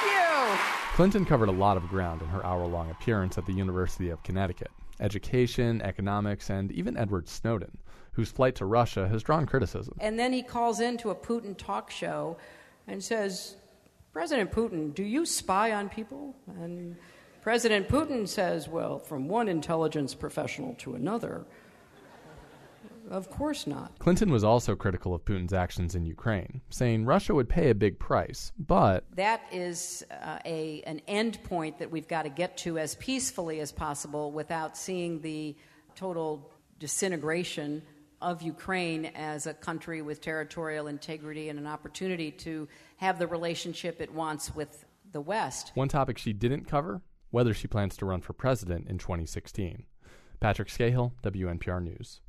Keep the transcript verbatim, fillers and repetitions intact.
you. Clinton covered a lot of ground in her hour-long appearance at the University of Connecticut. Education, economics, and even Edward Snowden, whose flight to Russia has drawn criticism. And then he calls into a Putin talk show and says, President Putin, do you spy on people? And President Putin says, well, from one intelligence professional to another, of course not. Clinton was also critical of Putin's actions in Ukraine, saying Russia would pay a big price, but... That is uh, a an end point that we've got to get to as peacefully as possible without seeing the total disintegration of Ukraine as a country with territorial integrity and an opportunity to have the relationship it wants with the West. One topic she didn't cover, whether she plans to run for president in twenty sixteen. Patrick Scahill, W N P R News.